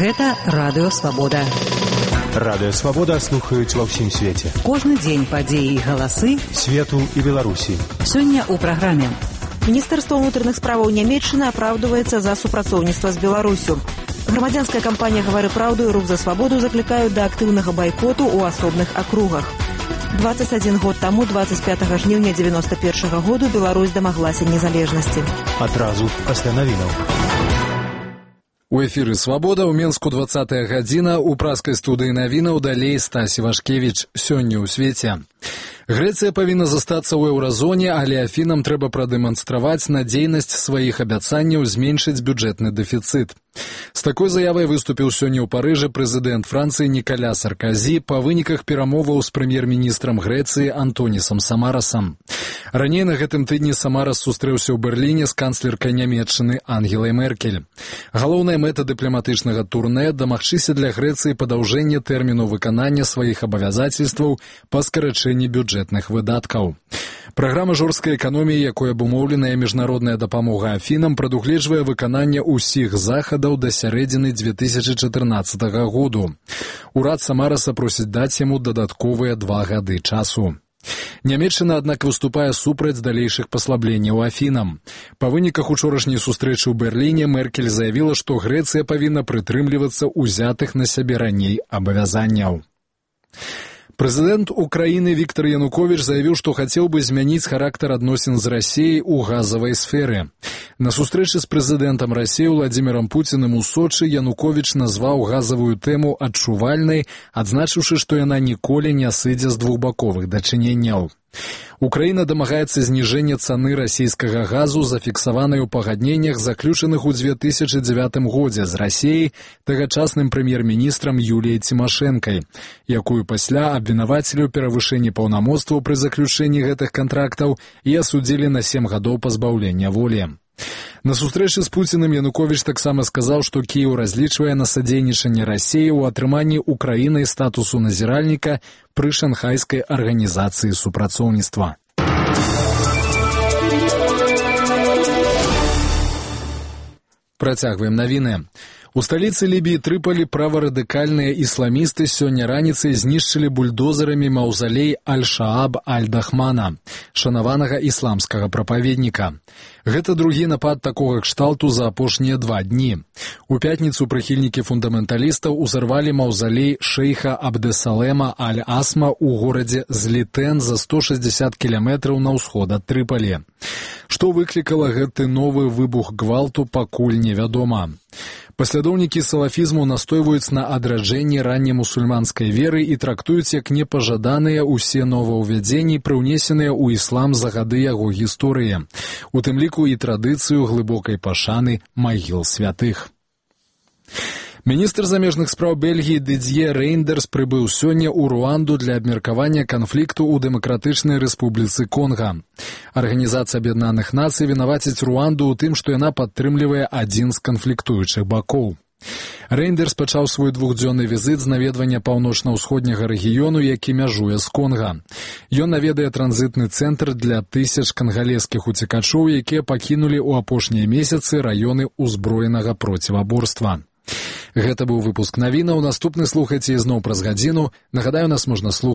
Гэта Радыё Свабода. Радыё Свабода слухаюць ва ўсім свеце. Кожны дзень падзеі і галасы свету і Беларусі. Сёння ў праграме. Міністэрства ўнутраных справаў Нямецчыны апраўдваецца за супрацоўніцтва з Беларусю. Грамадзянская кампанія «Гавары праўду» і «Рух за свабоду» заклікаюць да актыўнага байкоту ў асобных акругах. 21 год таму, 25 жніўня 91 году, Беларусь дамаглася незалежнасці. Адразу пасля навінаў. У эфіры «Свабода» ў Менску 20-я гадзіна, у праскай студыі навінаў далей Стасі Вашкевіч. Сёння ў свеце. Грэцыя павінна застацца ў еўразоне, але Афінам трэба прадэманстраваць надзейнасць сваіх абяцанняў зменшыць бюджэтны дэфіцыт. З такой заявай выступіў сёння ў Парыжы прэзідэнт Францыі Нікаля Сарказі па выніках перамоваў з прэм'ер-міністрам Грэцыі Антонісам Самарасам. Раней на гэтым тыдні Самарас сустрэўся ў Берліне з канцлеркай Нямецчыны Ангелай Меркель. Галоўная мэта дыпламатычнага турнэ – дамагчыся для Грэцыі падаўжэння тэрміну выканання сваіх абавязацельстваў па скарачэнні бюджэтных выдаткаў. Праграма жорсткай эканоміі, якой абумоўленая міжнародная дапамога Афінам, прадугледжвае выкананне ўсіх захадаў да сярэдзіны 2014 году. Урад Самараса просіць даць яму дадатковыя 2 гады часу. Нямецчына, аднак, выступае супраць далейшых паслабленняў Афінам. Па выніках учорашняй сустрэчы ў Берліне Меркель заявіла, што Грэцыя павінна прытрымлівацца ўзятых на сябе раней абавязанняў. Прэзідэнт Украіны Віктор Януковіч заявіў, што хацеў бы змяніць характар адносін з Расіяй у газавай сферы. На сустрэчы з прэзідэнтам Расіі Владзімірам Пуціным у Сочы Януковіч назваў газавую тэму адчувальнай, адзначыўшы, што яна ніколі не сыдзе з двухбаковых дачыненняў. Украіна дамагаецца зніжэння цаны расійскага газу, зафіксаванай у пагадненнях, заключаных у 2009 годзе з Расіяй тагачасным прэм'ер-міністрам Юліяй Цімашэнкай, якую пасля абвінавацілі ў перавышэнні паўнамоцтваў пры заключэнні гэтых кантрактаў і асудзілі на 7 гадоў пазбаўлення волі. На сустрэчы з Пуціным Януковіч таксама сказаў, што Кіеў разлічвае на садзейнічанне Расіі ў атрыманні Украінай статусу назіральніка пры Шанхайскай арганізацыі супрацоўніцтва. Працягваем навіны. У сталіцы Лібіі Трыполі праварадыкальныя ісламісты сёння раніцай знішчылі бульдозерамі маўзалей Аль-Шааб Аль-Дахмана, шанаванага ісламскага прапаведніка. Гэта другі напад такога кшталту за апошнія 2 дні. У пятніцу прыхільнікі фундаменталістаў узарвалі маўзалей шэйха Абдесалема Аль-Асма ў горадзе Злітэн за 160 кіламетраў на ўсход ад Трыполі. Што выклікала гэты новы выбух гвалту, пакуль невядома. Паслядоўнікі салафізму настойваюць на адраджэнні раннемусульманскай веры і трактуюць як непажаданыя ўсе новаўвядзенні, прыўнесеныя ў іслам за гады яго гісторыі, у тым ліку і традыцыю глыбокай пашаны магіл святых. Міністр замежных спраў Бельгіі Дідзье Рейндерс прыбыў сёння ў Руанду для абмеркавання канфлікту ў Дэмакратычнай Рэспубліцы Конга. Арганізацыя Аб'яднаных Нацый вінаваціць Руанду ў тым, што яна падтрымлівае адзін з канфліктуючых бакоў. Рейндерс пачаў свой 2-дзённы візіт з наведвання паўночна-ўсходняга рэгіёну, які мяжуе з Конга. Ён наведае транзітны цэнтр для тысяч кангалескіх уцекачоў, якія пакінулі ў апошнія месяцы раёны ўзброенага проціваборства. Гэта быў выпуск навінаў. Наступны слухайце ізноў праз гадзіну. Нагадаю, нас можна слухаць